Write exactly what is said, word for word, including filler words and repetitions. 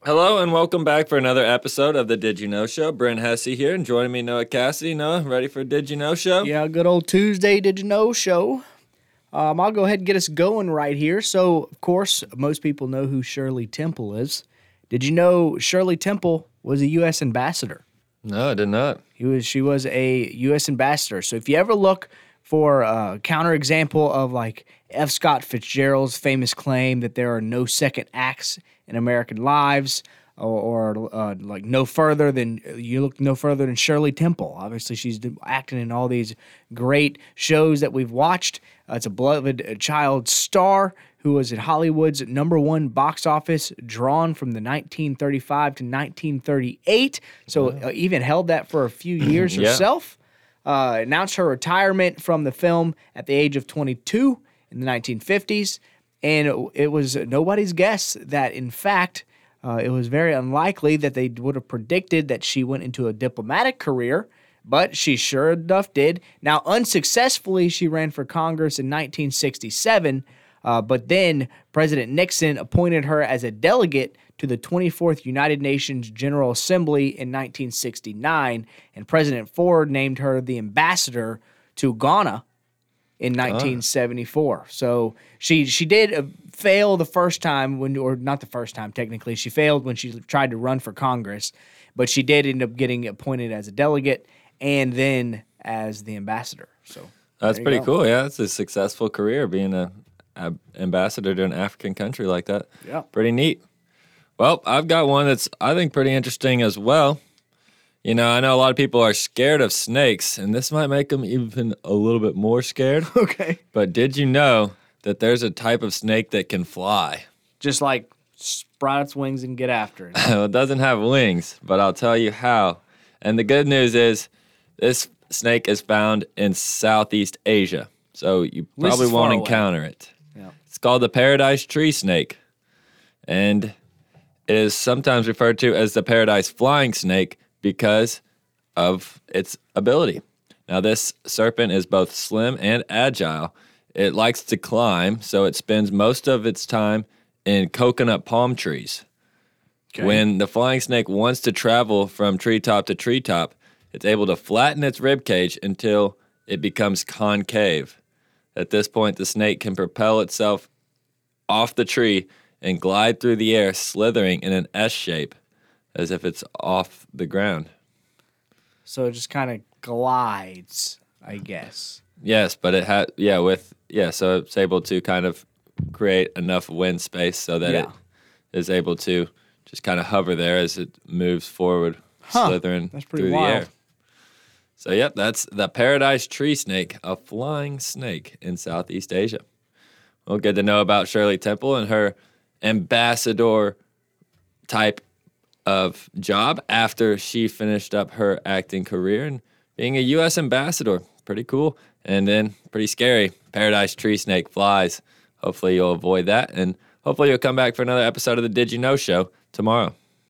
Hello and welcome back for another episode of the Did You Know Show. Brent Hesse here, and joining me, Noah Cassidy. Noah, ready for Did You Know Show? Yeah, good old Tuesday Did You Know Show. Um, I'll go ahead and get us going right here. So, of course, most people know who Shirley Temple is. Did you know Shirley Temple was a U S ambassador? No, I did not. He was. She was a U S ambassador. So if you ever look for a counterexample of like F. Scott Fitzgerald's famous claim that there are no second acts in American lives, or, or uh, like no further than you look no further than Shirley Temple. Obviously, she's acting in all these great shows that we've watched. Uh, it's a beloved child star who was at Hollywood's number one box office, drawn from the nineteen thirty-five to nineteen thirty-eight. So uh, even held that for a few years Yeah. herself. Uh, announced her retirement from the film at the age of twenty-two in the nineteen fifties. And it, it was nobody's guess that, in fact, uh, it was very unlikely that they would have predicted that she went into a diplomatic career, but she sure enough did. Now, unsuccessfully, she ran for Congress in nineteen sixty-seven, uh, but then President Nixon appointed her as a delegate to the twenty-fourth United Nations General Assembly in nineteen sixty-nine, and President Ford named her the ambassador to Ghana in nineteen seventy-four. So she she did uh, fail the first time, when, or not the first time technically. She failed when she tried to run for Congress, but she did end up getting appointed as a delegate and then as the ambassador. So That's pretty cool. Yeah, it's a successful career being a, a ambassador to an African country like that. Yeah. Pretty neat. Well, I've got one that's, I think, pretty interesting as well. You know, I know a lot of people are scared of snakes, and this might make them even a little bit more scared. Okay. But did you know that there's a type of snake that can fly? Just like sprout its wings and get after it. Well, it doesn't have wings, but I'll tell you how. And the good news is this snake is found in Southeast Asia, so you least probably it's far won't away. encounter it. Yeah. It's called the paradise tree snake, and it is sometimes referred to as the paradise flying snake because of its ability. Now, this serpent is both slim and agile. It likes to climb, so it spends most of its time in coconut palm trees. Okay. When the flying snake wants to travel from treetop to treetop, it's able to flatten its rib cage until it becomes concave. At this point, the snake can propel itself off the tree and glide through the air, slithering in an S shape, as if it's off the ground. So it just kind of glides, I guess. Yes, but it had yeah with yeah, so it's able to kind of create enough wind space so that Yeah. it is able to just kind of hover there as it moves forward, Huh, slithering that's pretty through wild. the air. So yep, that's the paradise tree snake, a flying snake in Southeast Asia. Well, good to know about Shirley Temple and her ambassador type of job after she finished up her acting career and being a U S ambassador. Pretty cool. And then pretty scary. Paradise tree snake flies. Hopefully you'll avoid that. And hopefully you'll come back for another episode of the Did You Know Show tomorrow.